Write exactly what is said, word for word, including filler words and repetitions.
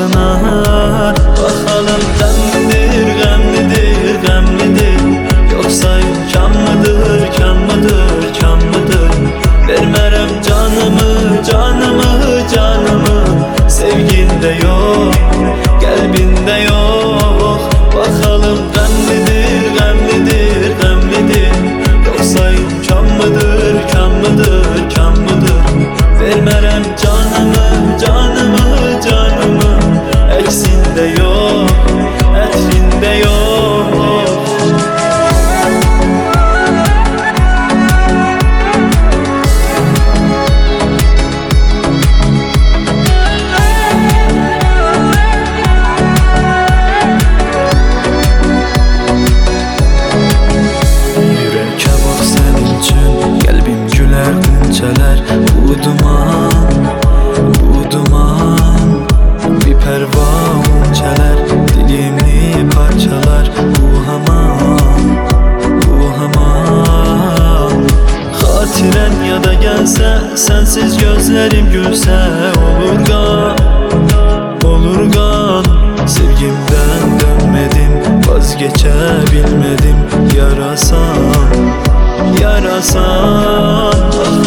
kınar. Bakalım demlidir, gemlidir, gemlidir, yoksa imkan mıdır, kan mıdır, kan mıdır? Vermerem canımı, canımı, canımı, sevginde yok, kalbinde yok. Bakalım gemlidir, gemlidir, gemlidir, yoksa imkan mıdır, kan mıdır, kan mıdır? Vermerem canımı, canımı, canımı, eksinde yok, etrinde yok. Yürek bak senin için, kalbim güler günceler. Bu duman, bu duman, bir perva unçeler, dilimi parçalar. Bu hamam, bu hamam. Hatiren ya da gelse, sensiz gözlerim gülse, olur gan, olur gan. Sevgimden dönmedim, vazgeçebilmedim. Yarasan, yarasan,